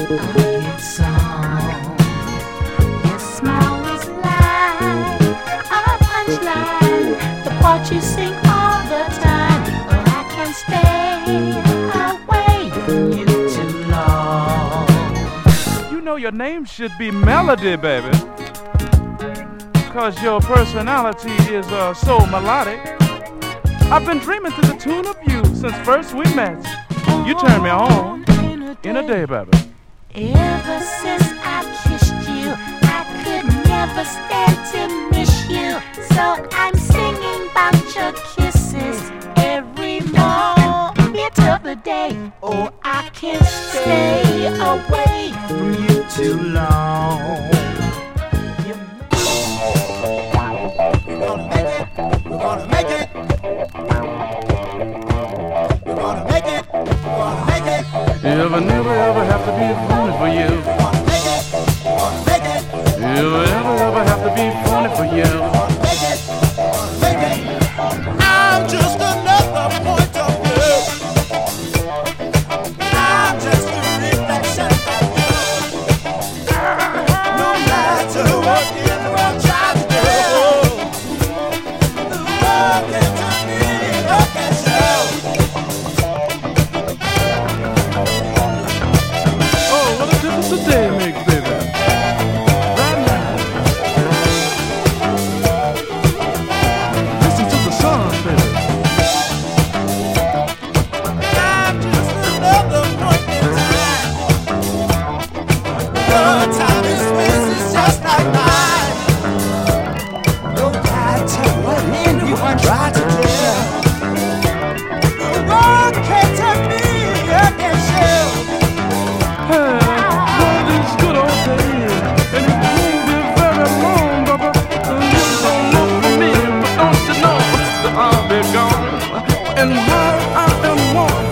hit song. Your smile is like a punchline, the part you sing all the time. Oh, I can't stay away from you too long. You know your name should be Melody, baby, cause your personality is so melodic. I've been dreaming to the tune of you since first we met. You turned me on in a day, baby. Ever since I kissed you, I could never stand to miss you. So I'm singing about your kisses every moment of the day. Oh, I can't stay away from you too long. We're gonna make it. We're gonna make it. We're gonna make it. You'll never ever have to be phony for you. We're gonna make it. We're gonna make it. You'll never ever have to be phony for you. We're gonna make it. We're gonna make it. I'm just another point of view. I'm just a reflection of you. No matter what the world tries to do, the world can turn me up and show. Oh, what a difference a day makes, baby. Right now. Listen to the song, baby. I'm just another point in time. Your time and space is just like mine. No matter what anyone tries to do, the world can't turn me against you. Hey, one of these good old days, and it won't be very long, Baba. You don't look for me, but don't you know that I'll be gone, and how I am wanted.